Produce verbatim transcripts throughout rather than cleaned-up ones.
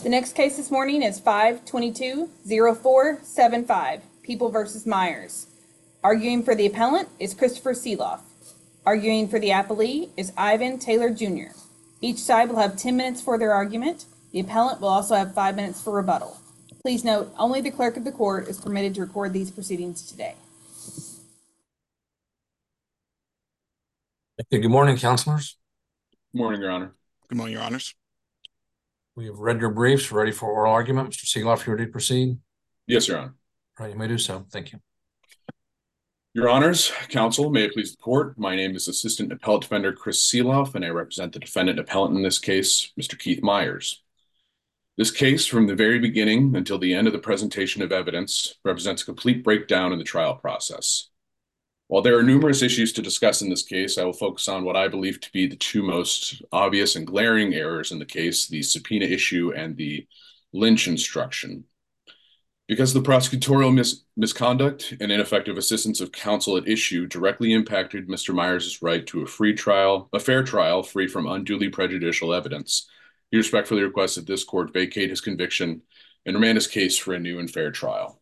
The next case this morning is five twenty-two oh four seventy-five, People versus Myers. Arguing for the appellant is Christopher Seeloff. Arguing for the appellee is Ivan Taylor Junior Each side will have ten minutes for their argument. The appellant will also have five minutes for rebuttal. Please note, only the clerk of the court is permitted to record these proceedings today. Okay, good morning, counselors. Good morning, Your Honor. Good morning, Your Honors. We have read your briefs, ready for oral argument. Mister Seeloff, you ready to proceed? Yes, Your Honor. All right, you may do so. Thank you. Your Honors, counsel, may it please the court. My name is Assistant Appellate Defender Chris Seeloff, and I represent the defendant appellant in this case, Mister Keith Myers. This case, from the very beginning until the end of the presentation of evidence, represents a complete breakdown in the trial process. While there are numerous issues to discuss in this case, I will focus on what I believe to be the two most obvious and glaring errors in the case, the subpoena issue and the Lynch instruction. Because the prosecutorial mis misconduct and ineffective assistance of counsel at issue directly impacted Mister Myers' right to a free trial, a fair trial free from unduly prejudicial evidence, he respectfully requests that this court vacate his conviction and remand his case for a new and fair trial.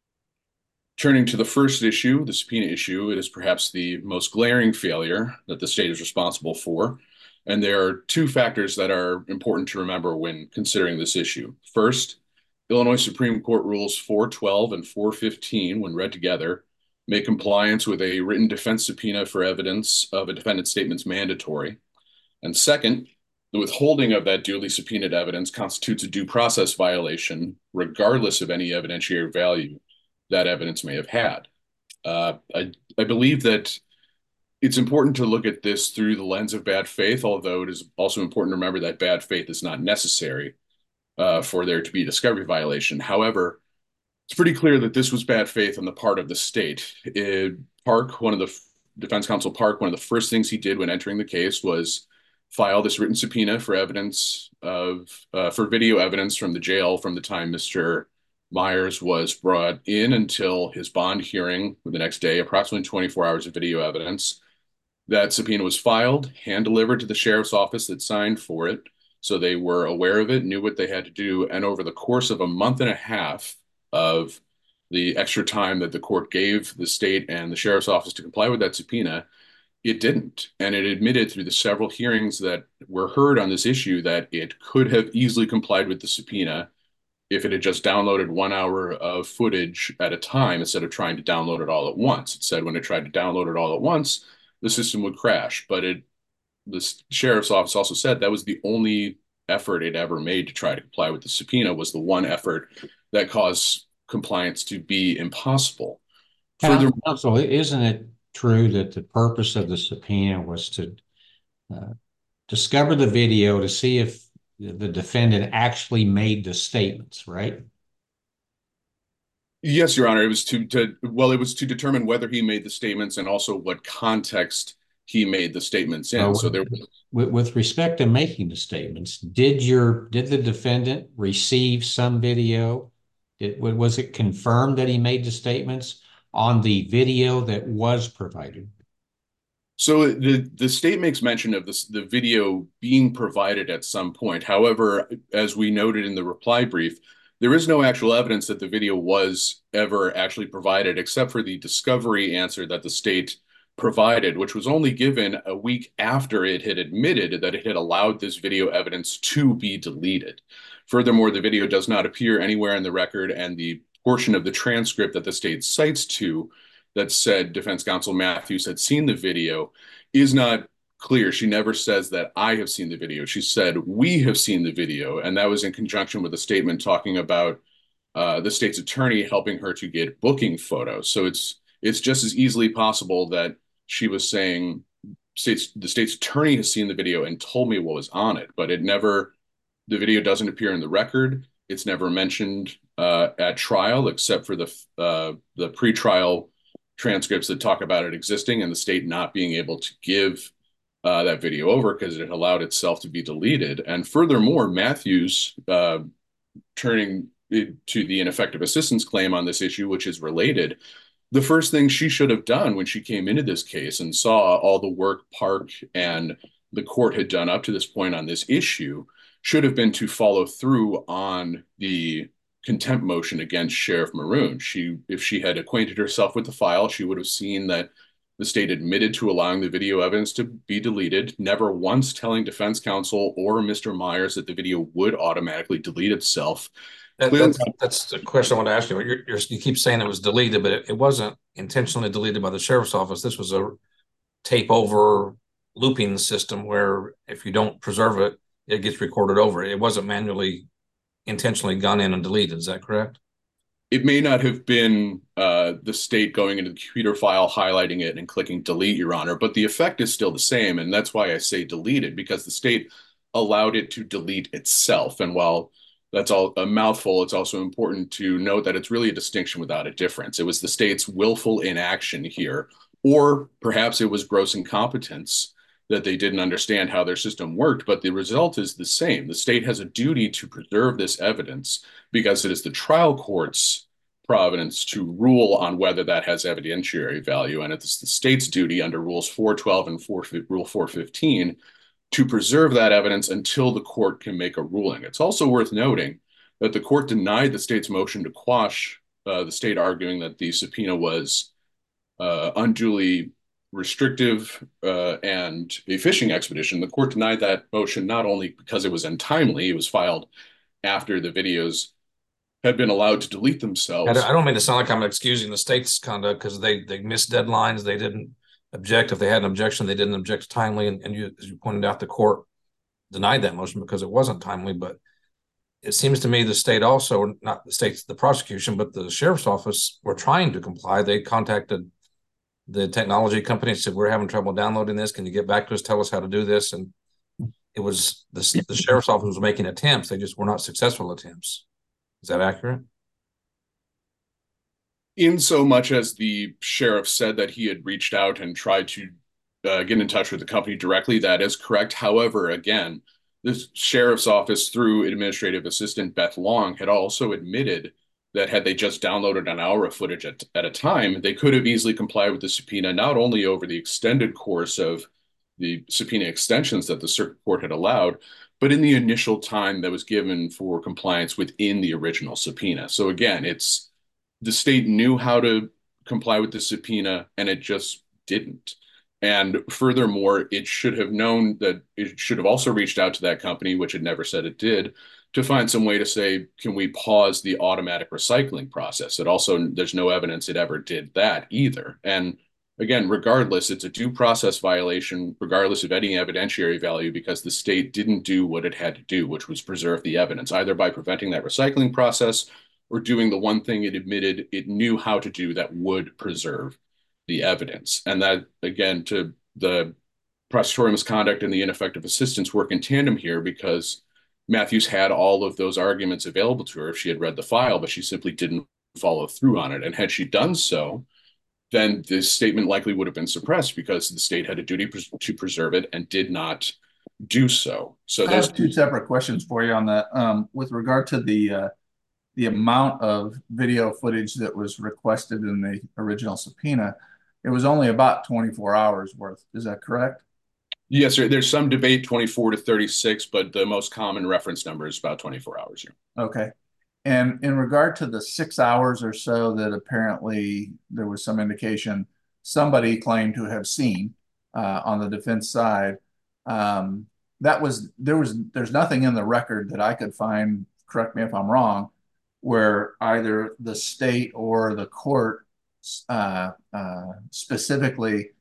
Turning to the first issue, the subpoena issue, it is perhaps the most glaring failure that the state is responsible for. And there are two factors that are important to remember when considering this issue. First, Illinois Supreme Court Rules four twelve and four fifteen, when read together, make compliance with a written defense subpoena for evidence of a defendant's statements mandatory. And second, the withholding of that duly subpoenaed evidence constitutes a due process violation, regardless of any evidentiary value that evidence may have had. Uh, I, I believe that it's important to look at this through the lens of bad faith, although it is also important to remember that bad faith is not necessary uh, for there to be a discovery violation. However, it's pretty clear that this was bad faith on the part of the state. It, Park, one of the defense counsel Park, one of the first things he did when entering the case was file this written subpoena for evidence of, uh, for video evidence from the jail from the time Mister Myers was brought in until his bond hearing the next day, approximately twenty-four hours of video evidence. That subpoena was filed, hand-delivered to the sheriff's office that signed for it, so they were aware of it, knew what they had to do, and over the course of a month and a half of the extra time that the court gave the state and the sheriff's office to comply with that subpoena, it didn't. And it admitted through the several hearings that were heard on this issue that it could have easily complied with the subpoena if it had just downloaded one hour of footage at a time instead of trying to download it all at once. It said when it tried to download it all at once, the system would crash. But it, the sheriff's office also said that was the only effort it ever made to try to comply with the subpoena, was the one effort that caused compliance to be impossible. Further, counsel, isn't it true that the purpose of the subpoena was to uh, discover the video to see if the defendant actually made the statements, right? Yes, Your Honor. It was to, to, well, it was to determine whether he made the statements and also what context he made the statements in. Uh, so there was... with, with respect to making the statements, did your, did the defendant receive some video? Did, was it confirmed that he made the statements on the video that was provided? So the, the state makes mention of this, the video being provided at some point. However, as we noted in the reply brief, there is no actual evidence that the video was ever actually provided, except for the discovery answer that the state provided, which was only given a week after it had admitted that it had allowed this video evidence to be deleted. Furthermore, the video does not appear anywhere in the record, and the portion of the transcript that the state cites to that said defense counsel Matthews had seen the video is not clear. She never says that I have seen the video. She said we have seen the video, and that was in conjunction with a statement talking about uh, the state's attorney helping her to get booking photos. So it's it's just as easily possible that she was saying state's, the state's attorney has seen the video and told me what was on it, but it never, the video doesn't appear in the record. It's never mentioned uh, at trial, except for the uh, the pretrial transcripts that talk about it existing and the state not being able to give uh, that video over because it allowed itself to be deleted. And furthermore, Matthews, uh, turning to the ineffective assistance claim on this issue, which is related, the first thing she should have done when she came into this case and saw all the work Park and the court had done up to this point on this issue should have been to follow through on the contempt motion against Sheriff Maroon. She, if she had acquainted herself with the file, she would have seen that the state admitted to allowing the video evidence to be deleted, never once telling defense counsel or Mister Myers that the video would automatically delete itself. That, that's, that's the question I want to ask you. You're, you're, you keep saying it was deleted, but it, it wasn't intentionally deleted by the sheriff's office. This was a tape over looping system where if you don't preserve it, it gets recorded over. It wasn't manually, intentionally gone in and deleted. Is that correct? It may not have been uh, the state going into the computer file, highlighting it and clicking delete, Your Honor, but the effect is still the same. And that's why I say deleted, because the state allowed it to delete itself. And while that's all a mouthful, it's also important to note that it's really a distinction without a difference. It was the state's willful inaction here, or perhaps it was gross incompetence that they didn't understand how their system worked, but the result is the same. The state has a duty to preserve this evidence because it is the trial court's providence to rule on whether that has evidentiary value, and it's the state's duty under Rules four twelve and four, Rule four fifteen to preserve that evidence until the court can make a ruling. It's also worth noting that the court denied the state's motion to quash uh, the state arguing that the subpoena was uh, unduly restrictive uh, and a fishing expedition. The court denied that motion not only because it was untimely, it was filed after the videos had been allowed to delete themselves. I don't, I don't mean to sound like I'm excusing the state's conduct because they they missed deadlines. They didn't object. If they had an objection, they didn't object timely. And, and you, as you pointed out, the court denied that motion because it wasn't timely. But it seems to me the state also, not the state's, the prosecution, but the sheriff's office were trying to comply. They contacted the technology company and said, we're having trouble downloading this. Can you get back to us? Tell us how to do this. And it was the, the sheriff's office was making attempts. They just were not successful attempts. Is that accurate? In so much as the sheriff said that he had reached out and tried to uh, get in touch with the company directly, that is correct. However, again, the sheriff's office through administrative assistant Beth Long had also admitted that had they just downloaded an hour of footage at, at a time, they could have easily complied with the subpoena, not only over the extended course of the subpoena extensions that the circuit court had allowed, but in the initial time that was given for compliance within the original subpoena. So again, it's the state knew how to comply with the subpoena and it just didn't. And furthermore, it should have known that it should have also reached out to that company, which it never said it did, to find some way to say, can we pause the automatic recycling process? It also, there's no evidence it ever did that either. And again, regardless, it's a due process violation, regardless of any evidentiary value, because the state didn't do what it had to do, which was preserve the evidence, either by preventing that recycling process or doing the one thing it admitted it knew how to do that would preserve the evidence. And that, again, to the prosecutorial misconduct and the ineffective assistance work in tandem here, because Matthews had all of those arguments available to her if she had read the file, but she simply didn't follow through on it. And had she done so, then this statement likely would have been suppressed because the state had a duty pres to preserve it and did not do so. So I have two separate questions for you on that. Um, with regard to the uh, the amount of video footage that was requested in the original subpoena, it was only about twenty-four hours worth. Is that correct? Yes, sir. There's some debate, twenty-four to thirty-six, but the most common reference number is about twenty-four hours here. Okay. And in regard to the six hours or so that apparently there was some indication somebody claimed to have seen uh, on the defense side, um, that was, there was, there's nothing in the record that I could find, correct me if I'm wrong, where either the state or the court uh, uh, specifically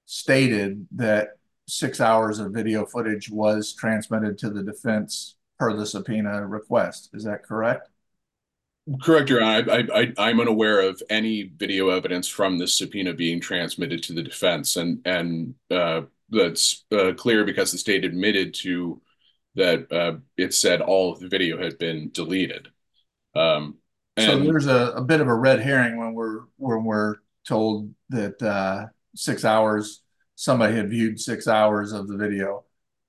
stated that six hours of video footage was transmitted to the defense per the subpoena request. Is that correct? Correct, Your Honor. I, I, I'm unaware of any video evidence from this subpoena being transmitted to the defense, and and uh, that's uh, clear because the state admitted to that uh, it said all of the video had been deleted. Um, and so there's a, a bit of a red herring when we're when we're told that uh, six hours somebody had viewed six hours of the video.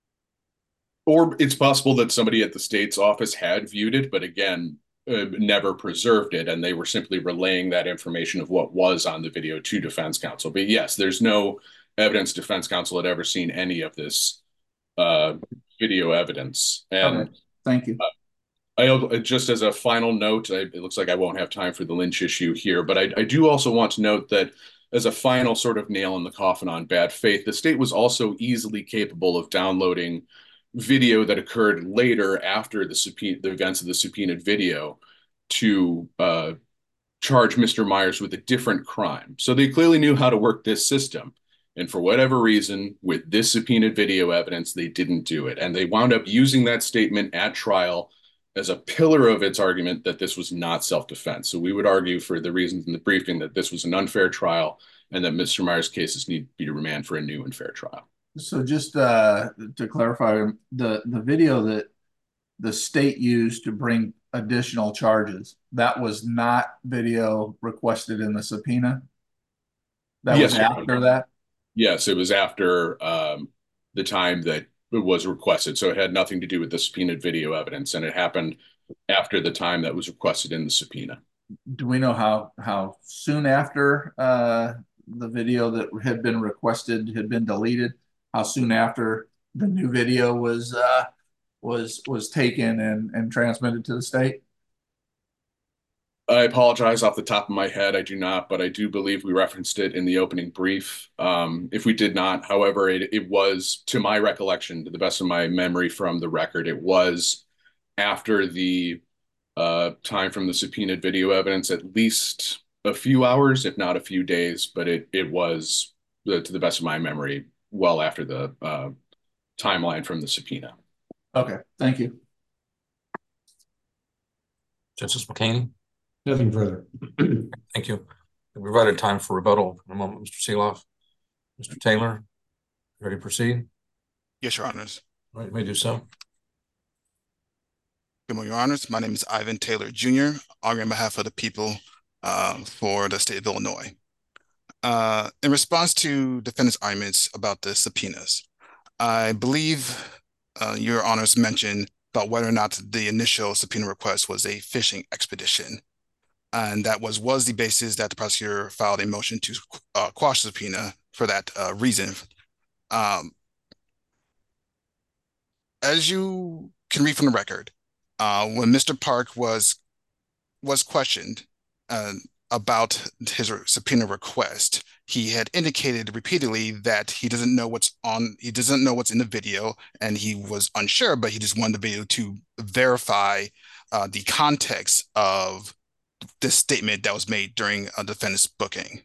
Or it's possible that somebody at the state's office had viewed it, but again, uh, never preserved it, and they were simply relaying that information of what was on the video to defense counsel. But yes, there's no evidence defense counsel had ever seen any of this uh, video evidence. And Okay, thank you. I, just as a final note, I, it looks like I won't have time for the Lynch issue here, but I, I do also want to note that as a final sort of nail in the coffin on bad faith, the state was also easily capable of downloading video that occurred later after the subpoena, the events of the subpoenaed video to uh, charge Mister Myers with a different crime. So they clearly knew how to work this system. And for whatever reason, with this subpoenaed video evidence, they didn't do it. And they wound up using that statement at trial as a pillar of its argument that this was not self-defense. So we would argue for the reasons in the briefing that this was an unfair trial and that Mister Myers' cases need to be remanded for a new and fair trial. So just uh, to clarify, the, the video that the state used to bring additional charges, that was not video requested in the subpoena? That Yes, was after that? Yes, it was after um, the time that it was requested. So it had nothing to do with the subpoenaed video evidence, and it happened after the time that was requested in the subpoena. Do we know how how soon after uh, the video that had been requested had been deleted? How soon after the new video was uh, was was taken and and transmitted to the state? I apologize off the top of my head. I do not, but I do believe we referenced it in the opening brief. Um, if we did not, however, it, it was, to my recollection, to the best of my memory from the record, it was after the uh, time from the subpoenaed video evidence, at least a few hours, if not a few days, but it, it was, uh, to the best of my memory, well after the uh, timeline from the subpoena. Okay, thank you. Justice McHaney? Nothing further. Thank you. We provided time for rebuttal in a moment, Mister Seeloff. Mister Taylor, ready to proceed? Yes, Your Honors. All right, you may do so. Good morning, Your Honors. My name is Ivan Taylor Junior, arguing on behalf of the people uh, for the state of Illinois. Uh, in response to defendants' arguments about the subpoenas, I believe uh, Your Honors mentioned about whether or not the initial subpoena request was a fishing expedition. And that was, was the basis that the prosecutor filed a motion to uh, quash the subpoena for that uh, reason. Um, as you can read from the record, uh, when Mister Park was was questioned uh, about his subpoena request, he had indicated repeatedly that he doesn't know what's on, he doesn't know what's in the video, and he was unsure, but he just wanted to be able to verify uh, the context of this statement that was made during a defendant's booking.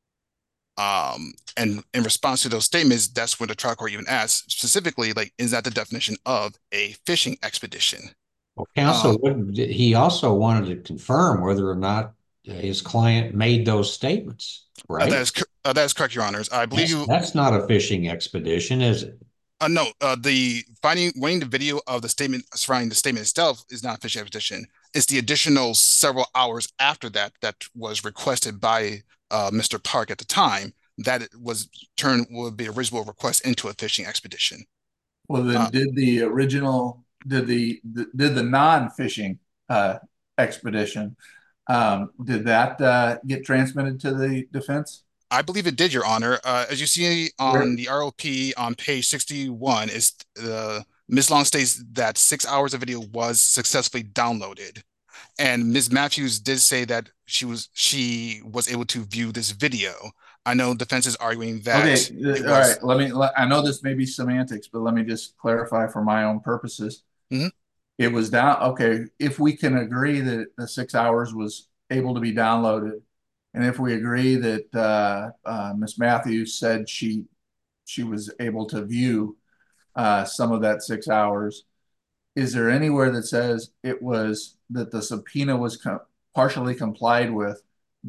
Um, and in response to those statements, that's when the trial court even asked specifically, like, is that the definition of a fishing expedition? Well, counsel, Um, he also wanted to confirm whether or not his client made those statements, uh, right? that is uh, that is correct, Your Honors. I believe That's, you. that's not a fishing expedition, is it? Uh, no, uh, the finding, winning the video of the statement surrounding the statement itself is not a fishing expedition. It's the additional several hours after that that was requested by uh, Mister Park at the time that it was turned would be a reasonable request into a fishing expedition. Well, then, Uh, did the original, did the, the did the non-fishing uh, expedition, um, did that uh, get transmitted to the defense? I believe it did, Your Honor. Uh, as you see on Where- the R O P on page sixty-one, is uh, Miz Long states that six hours of video was successfully downloaded, and Miz Matthews did say that she was she was able to view this video. I know defense is arguing that. Okay, it all was- right. Let me. Let, I know this may be semantics, but let me just clarify for my own purposes. Mhm. It was down. Okay, if we can agree that the six hours was able to be downloaded, and if we agree that uh, uh, Miz Matthews said she she was able to view uh, some of that six hours, is there anywhere that says it was that the subpoena was com partially complied with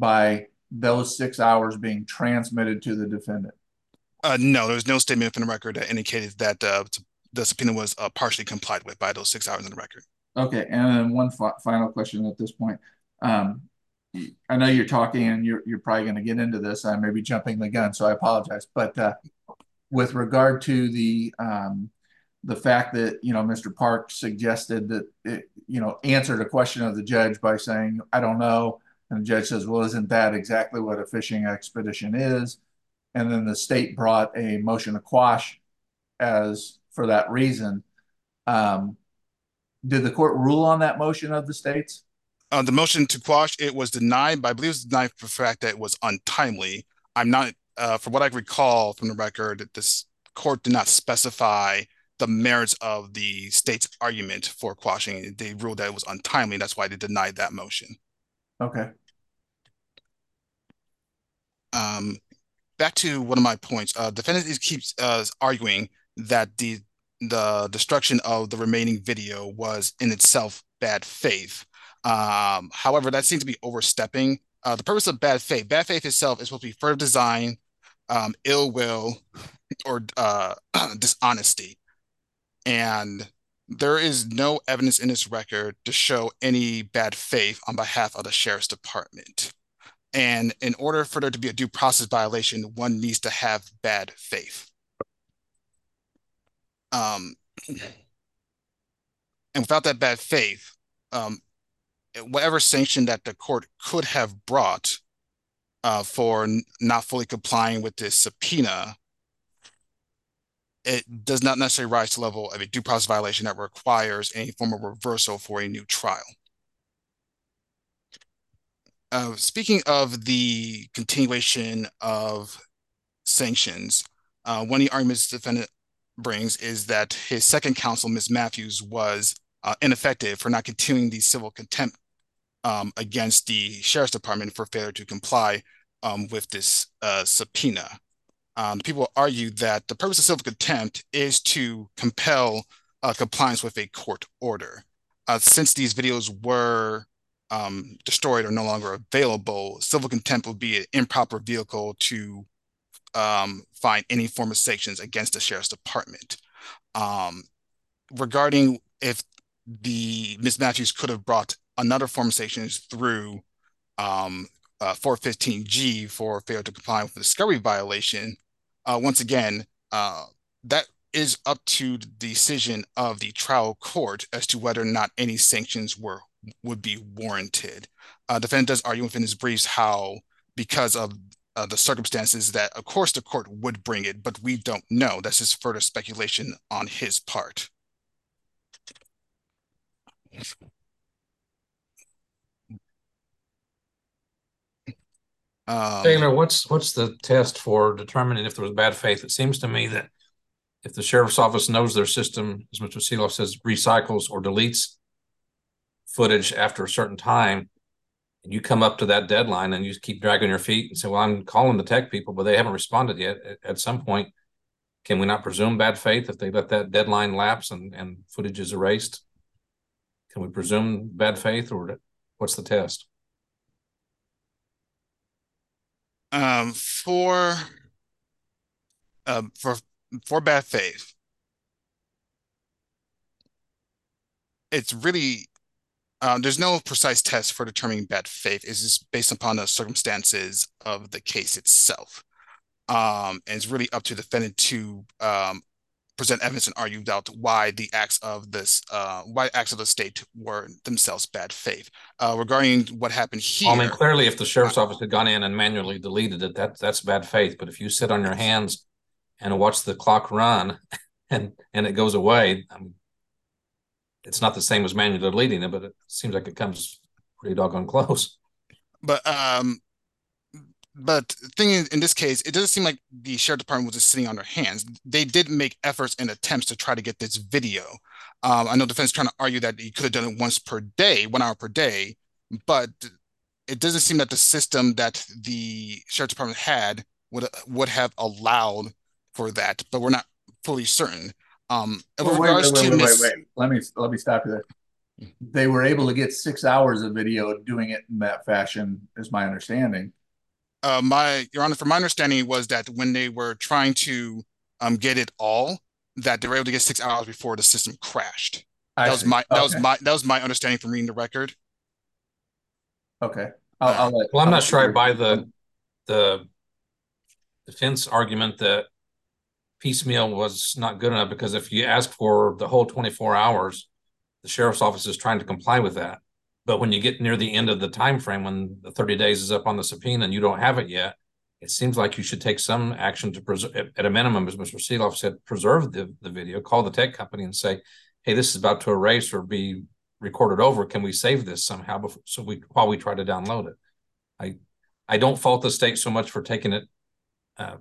by those six hours being transmitted to the defendant? Uh, no, there's no statement from the record that indicated that uh, the subpoena was uh, partially complied with by those six hours in the record. Okay, and then one fi final question at this point. Um, I know you're talking, and you're you're probably going to get into this. I may be jumping the gun, so I apologize. But uh, with regard to the um, the fact that you know Mister Park suggested that it, you know answered a question of the judge by saying I don't know, and the judge says, well, isn't that exactly what a fishing expedition is? And then the state brought a motion to quash as for that reason. Um, did the court rule on that motion of the state's? Uh, the motion to quash, it was denied, but I believe it was denied for the fact that it was untimely. I'm not, uh, from what I recall from the record, this court did not specify the merits of the state's argument for quashing. They ruled that it was untimely. That's why they denied that motion. Okay. Um, back to one of my points. Uh, defendant is, keeps uh, arguing that the the destruction of the remaining video was in itself bad faith. Um, however, that seems to be overstepping. Uh, the purpose of bad faith, bad faith itself is supposed to be further design, um, ill will, or uh, dishonesty. And there is no evidence in this record to show any bad faith on behalf of the sheriff's department. And in order for there to be a due process violation, one needs to have bad faith. Um, and without that bad faith, um, whatever sanction that the court could have brought uh, for not fully complying with this subpoena, it does not necessarily rise to the level of a due process violation that requires any form of reversal for a new trial. Uh, speaking of the continuation of sanctions, uh, one of the arguments the defendant brings is that his second counsel, Miz Matthews, was uh, ineffective for not continuing the civil contempt um, against the sheriff's department for failure to comply um, with this uh, subpoena. Um, people argue that the purpose of civil contempt is to compel uh, compliance with a court order. Uh, since these videos were um, destroyed or no longer available, civil contempt would be an improper vehicle to um, find any form of sanctions against the sheriff's department. Um, regarding if the Miz Matthews could have brought another form of sanctions through um, uh, four fifteen G for failure to comply with the discovery violation, uh, once again, uh, that is up to the decision of the trial court as to whether or not any sanctions were would be warranted. Uh, defendant does argue within his briefs how, because of uh, the circumstances, that of course the court would bring it, but we don't know. That's just further speculation on his part. Um, Taylor, what's what's the test for determining if there was bad faith? It seems to me that if the sheriff's office knows their system, as Mister Seeloff says, recycles or deletes footage after a certain time, and you come up to that deadline and you keep dragging your feet and say, well, I'm calling the tech people, but they haven't responded yet. At, at some point, can we not presume bad faith if they let that deadline lapse and, and footage is erased? Can we presume bad faith, or what's the test? Um, for, uh, for, for bad faith, it's really, um, there's no precise test for determining bad faith. It's just based upon the circumstances of the case itself. Um, and it's really up to the defendant to um, present evidence and argue about why the acts of this, uh, why acts of the state were themselves bad faith. Uh, regarding what happened here, I mean, clearly, if the sheriff's office had gone in and manually deleted it, that that's bad faith. But if you sit on your hands and watch the clock run, and and it goes away, I mean, it's not the same as manually deleting it, but it seems like it comes pretty doggone close. But um. But the thing is, in this case, it doesn't seem like the sheriff department was just sitting on their hands. They did make efforts and attempts to try to get this video. Um, I know defense is trying to argue that he could have done it once per day, one hour per day, but it doesn't seem that the system that the sheriff department had would would have allowed for that. But we're not fully certain. Um, well, wait, wait, wait, wait, wait, wait. Let me let me stop you there. They were able to get six hours of video doing it in that fashion, is my understanding. Uh, my, Your Honor, from my understanding was that when they were trying to um, get it all, that they were able to get six hours before the system crashed. I that was see. my that okay. was my that was my understanding from reading the record. Okay. I'll, I'll let, well, I'm I'll not sure I buy the the defense argument that piecemeal was not good enough, because if you ask for the whole twenty-four hours, the sheriff's office is trying to comply with that. But when you get near the end of the time frame, when the thirty days is up on the subpoena and you don't have it yet, it seems like you should take some action to preserve, at a minimum, as Mister Seeloff said, preserve the, the video, call the tech company and say, hey, this is about to erase or be recorded over. Can we save this somehow before, so we while we try to download it? I I don't fault the state so much for taking it uh,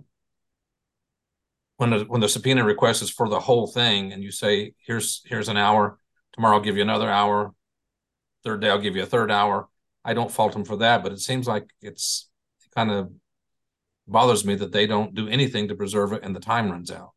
when the when the subpoena request is for the whole thing, and you say, here's here's an hour, tomorrow I'll give you another hour, third day I'll give you a third hour. I don't fault them for that, but it seems like it's it kind of bothers me that they don't do anything to preserve it and the time runs out.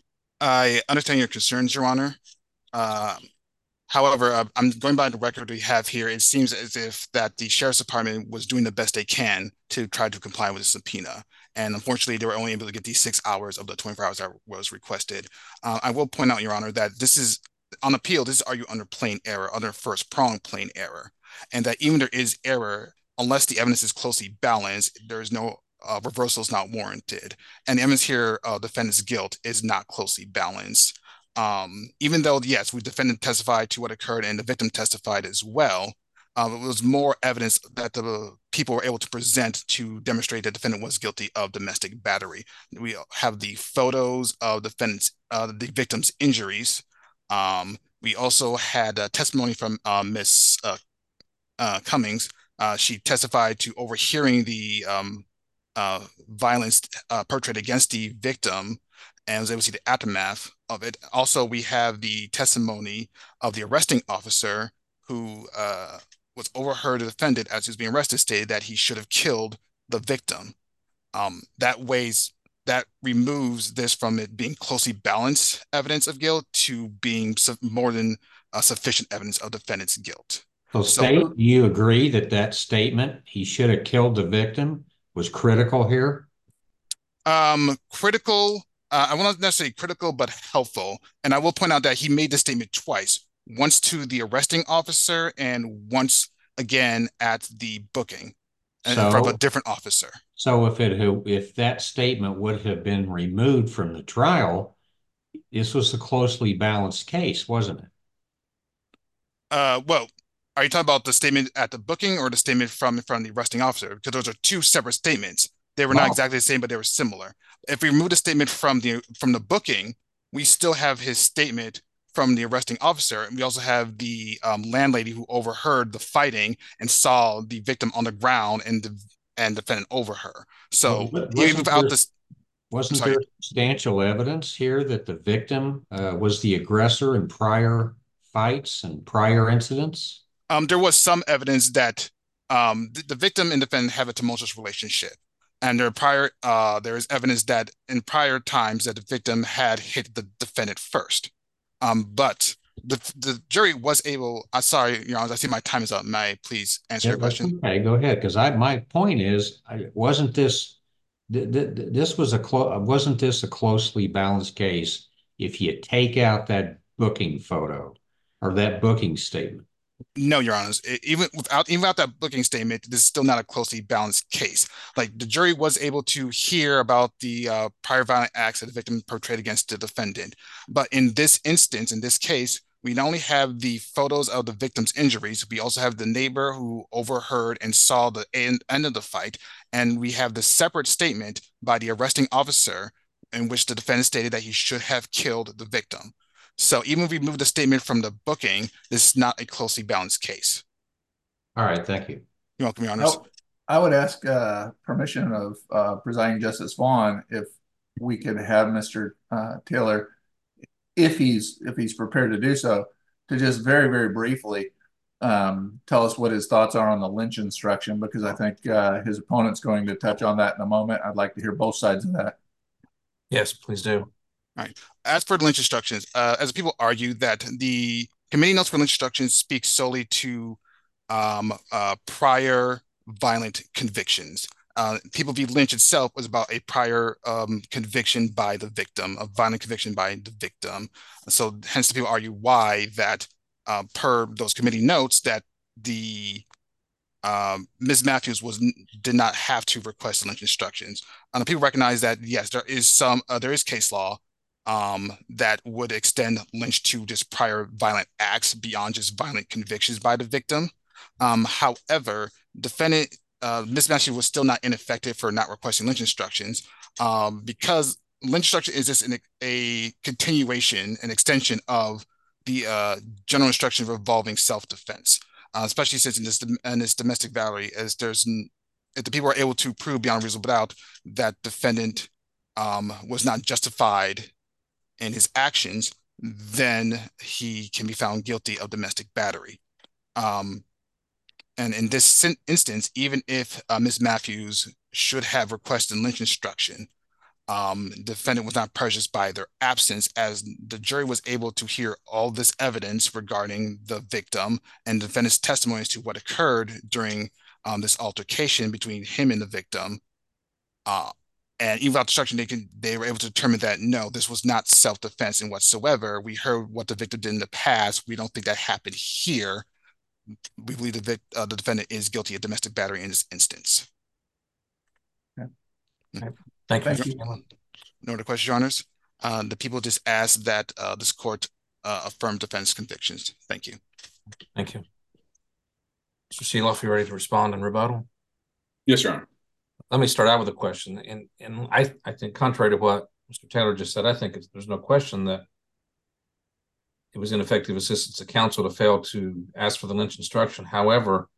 I understand your concerns, Your Honor. Uh, however, uh, I'm going by the record we have here. It seems as if that the Sheriff's Department was doing the best they can to try to comply with the subpoena. And unfortunately, they were only able to get these six hours of the twenty-four hours that was requested. Uh, I will point out, Your Honor, that this is on appeal, this is argued under plain error, under first prong plain error. And that even there is error, unless the evidence is closely balanced, there is no uh, reversal is not warranted. And the evidence here, uh, defendant's guilt is not closely balanced. Um, even though, yes, we defendant testified to what occurred and the victim testified as well, uh, it was more evidence that the people were able to present to demonstrate that the defendant was guilty of domestic battery. We have the photos of the defendant's, uh, the victim's injuries. Um, we also had a testimony from uh, Miss Uh, uh, Cummings. Uh, she testified to overhearing the um, uh, violence uh, perpetrated against the victim and was able to see the aftermath of it. Also, we have the testimony of the arresting officer who uh, was overheard the defendant as he was being arrested, stated that he should have killed the victim. Um, that weighs, that removes this from it being closely balanced evidence of guilt to being more than uh, sufficient evidence of defendant's guilt. So, So- State, do you agree that that statement, he should have killed the victim, was critical here? Um, critical, uh, I won't necessarily critical, but helpful. And I will point out that he made this statement twice, once to the arresting officer and once again at the booking in front of So, a different officer. so if it had- if that statement would have been removed from the trial, this was a closely balanced case, wasn't it? Uh, well, are you talking about the statement at the booking or the statement from from the arresting officer? Because those are two separate statements. They were not Wow. exactly the same, but they were similar. If we remove the statement from the from the booking, we still have his statement from the arresting officer, and we also have the um, landlady who overheard the fighting and saw the victim on the ground and the and defendant over her. So Well, even wasn't without there- this, Wasn't sorry. there substantial evidence here that the victim uh, was the aggressor in prior fights and prior incidents? um, there was some evidence that um, the, the victim and defendant have a tumultuous relationship. And there prior, uh, there is evidence that in prior times that the victim had hit the defendant first. Um, but the the jury was able. I'm sorry, Your Honor, I see my time is up. May I please answer Yeah, your that's question? Okay, go ahead. Because I, my point is, I wasn't this, th- th- th- this was a clo- wasn't this a closely balanced case if you take out that booking photo or that booking statement? No, Your Honors. E- Even without even without that booking statement, this is still not a closely balanced case. Like the jury was able to hear about the uh, prior violent acts that the victim portrayed against the defendant, but in this instance, in this case, we not only have the photos of the victim's injuries, we also have the neighbor who overheard and saw the end, end of the fight, and we have the separate statement by the arresting officer in which the defendant stated that he should have killed the victim. So even if we move the statement from the booking, this is not a closely balanced case. All right, thank you. You're welcome, Your Honors. Oh, I would ask uh, permission of uh, Presiding Justice Vaughn if we could have Mister Uh, Taylor, if he's if he's prepared to do so, to just very very briefly um, tell us what his thoughts are on the Lynch instruction, because I think uh, his opponent's going to touch on that in a moment. I'd like to hear both sides of that. Yes, please do. As for the Lynch instructions, uh, as people argue that the committee notes for Lynch instructions speak solely to um, uh, prior violent convictions. Uh, People v. Lynch itself was about a prior um, conviction by the victim, a violent conviction by the victim. So hence the people argue why that uh, per those committee notes that the um, Miz Matthews was did not have to request the Lynch instructions. And people recognize that yes, there is some uh, there is case law um, that would extend Lynch to just prior violent acts beyond just violent convictions by the victim. Um, however, defendant uh, Miz Matthews was still not ineffective for not requesting Lynch instructions um, because Lynch instruction is just an, a continuation, an extension of the uh, general instruction revolving self-defense, uh, especially since in this in this domestic battery, as there's if the people are able to prove beyond reasonable doubt that defendant um, was not justified in his actions, then he can be found guilty of domestic battery. Um, and in this instance, even if uh, Miz Matthews should have requested lynch instruction, um, the defendant was not prejudiced by their absence, as the jury was able to hear all this evidence regarding the victim and the defendant's testimony as to what occurred during um, this altercation between him and the victim. Uh, and even without instruction, they can they were able to determine that no, this was not self-defense in whatsoever. We heard what the victim did in the past. We don't think that happened here. We believe the vic, uh, the defendant is guilty of domestic battery in this instance. Okay. Okay. Thank you. Thank you. No other questions, Your Honors. Uh, the people just ask that uh, this court uh, affirm defense convictions. Thank you. Thank you. Mister Seeloff, you ready to respond and rebuttal? Yes, Your Honor. Let me start out with a question. And, and I, I think contrary to what Mister Taylor just said, I think it's, there's no question that it was ineffective assistance of counsel to fail to ask for the lynch instruction. However,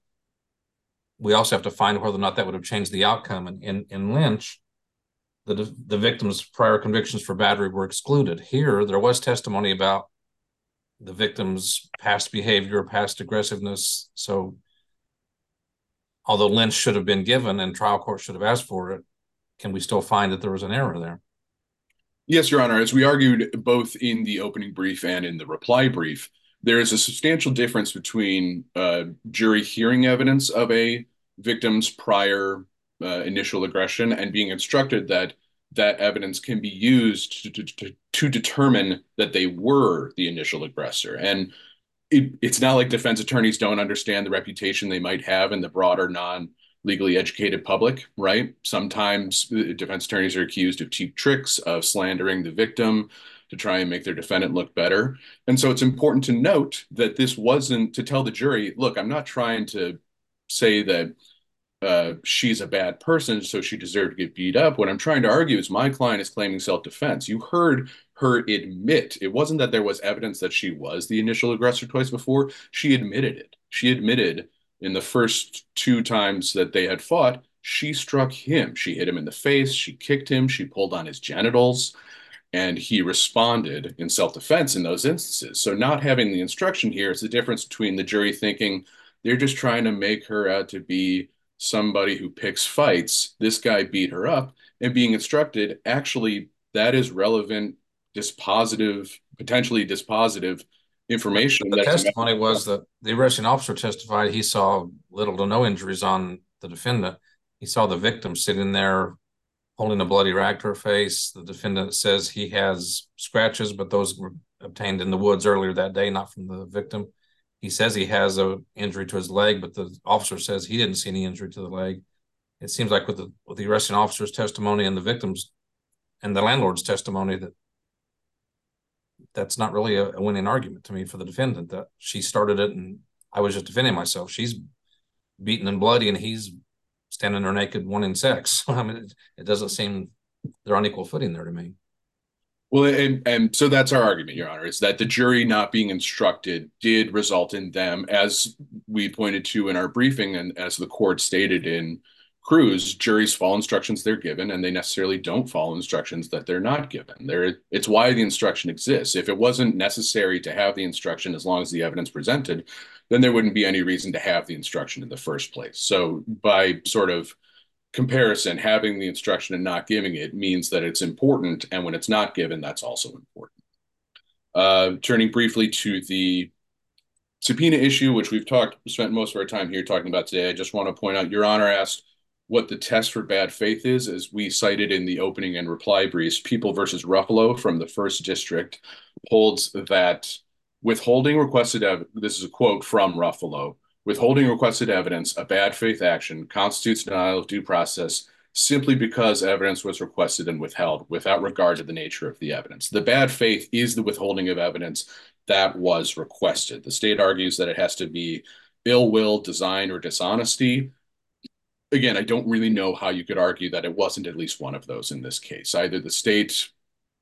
we also have to find whether or not that would have changed the outcome. And in, in Lynch, the, the victim's prior convictions for battery were excluded. Here, there was testimony about the victim's past behavior, past aggressiveness. So although Lynch should have been given and trial court should have asked for it, can we still find that there was an error there? Yes, Your Honor. As we argued both in the opening brief and in the reply brief, there is a substantial difference between uh, jury hearing evidence of a victim's prior uh, initial aggression and being instructed that that evidence can be used to, to, to, to determine that they were the initial aggressor. And it, it's not like defense attorneys don't understand the reputation they might have in the broader non-legally educated public, right? Sometimes defense attorneys are accused of cheap tricks, of slandering the victim to try and make their defendant look better. And so it's important to note that this wasn't to tell the jury, look, I'm not trying to say that uh, she's a bad person, so she deserved to get beat up. What I'm trying to argue is my client is claiming self-defense. You heard her admit, it wasn't that there was evidence that she was the initial aggressor twice before. She admitted it. She admitted in the first two times that they had fought, she struck him. She hit him in the face. She kicked him. She pulled on his genitals. And he responded in self-defense in those instances. So not having the instruction here is the difference between the jury thinking they're just trying to make her out to be somebody who picks fights. This guy beat her up, and being instructed, actually, that is relevant, dispositive, potentially dispositive information. The testimony was that the arresting officer testified he saw little to no injuries on the defendant. He saw the victim sitting there holding a bloody rag to her face. The defendant says he has scratches, but those were obtained in the woods earlier that day, not from the victim. He says he has an injury to his leg, but the officer says he didn't see any injury to the leg. It seems like with the with the arresting officer's testimony and the victim's and the landlord's testimony that that's not really a, a winning argument to me for the defendant, that she started it and I was just defending myself. She's beaten and bloody and he's standing there naked wanting sex. I mean, it, it doesn't seem they're on equal footing there to me. Well, and, and so that's our argument, Your Honor, is that the jury not being instructed did result in them, as we pointed to in our briefing and as the court stated in Cruz, juries follow instructions they're given and they necessarily don't follow instructions that they're not given. There, it's why the instruction exists. If it wasn't necessary to have the instruction as long as the evidence presented, then there wouldn't be any reason to have the instruction in the first place. So by sort of comparison, having the instruction and not giving it means that it's important, and when it's not given, that's also important. Uh, turning briefly to the subpoena issue, which we've talked, spent most of our time here talking about today, I just want to point out, Your Honor asked what the test for bad faith is. As we cited in the opening and reply briefs, People versus Ruffalo from the first district holds that withholding requested evidence, this is a quote from Ruffalo, withholding requested evidence, a bad faith action, constitutes denial of due process simply because evidence was requested and withheld without regard to the nature of the evidence. The bad faith is the withholding of evidence that was requested. The state argues that it has to be ill will, design, or dishonesty. Again, I don't really know how you could argue that it wasn't at least one of those in this case. Either the state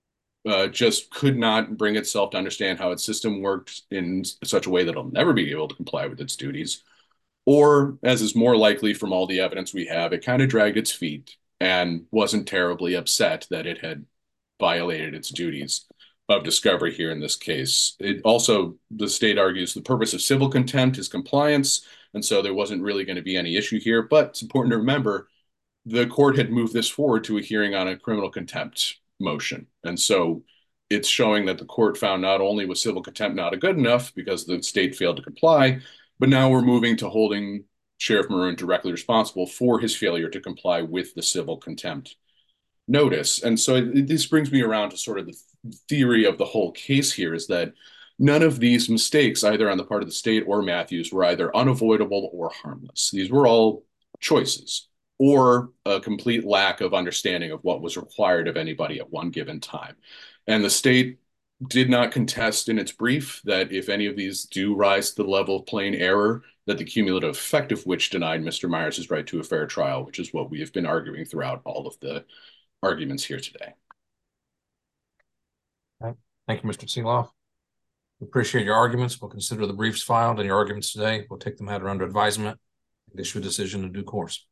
uh, just could not bring itself to understand how its system worked in such a way that it'll never be able to comply with its duties. Or, as is more likely from all the evidence we have, it kind of dragged its feet and wasn't terribly upset that it had violated its duties of discovery here in this case. It also, the state argues the purpose of civil contempt is compliance, and so there wasn't really going to be any issue here. But it's important to remember the court had moved this forward to a hearing on a criminal contempt motion. And so it's showing that the court found not only was civil contempt not good enough because the state failed to comply, but now we're moving to holding Sheriff Maroon directly responsible for his failure to comply with the civil contempt notice. And so it, this brings me around to sort of the theory of the whole case here is that none of these mistakes, either on the part of the state or Matthews, were either unavoidable or harmless. These were all choices or a complete lack of understanding of what was required of anybody at one given time. And the state did not contest in its brief that if any of these do rise to the level of plain error, that the cumulative effect of which denied Mister Myers his right to a fair trial, which is what we have been arguing throughout all of the arguments here today. Okay. Thank you, Mister Seeloff. We appreciate your arguments. We'll consider the briefs filed and your arguments today. We'll take the matter under advisement and issue a decision in due course.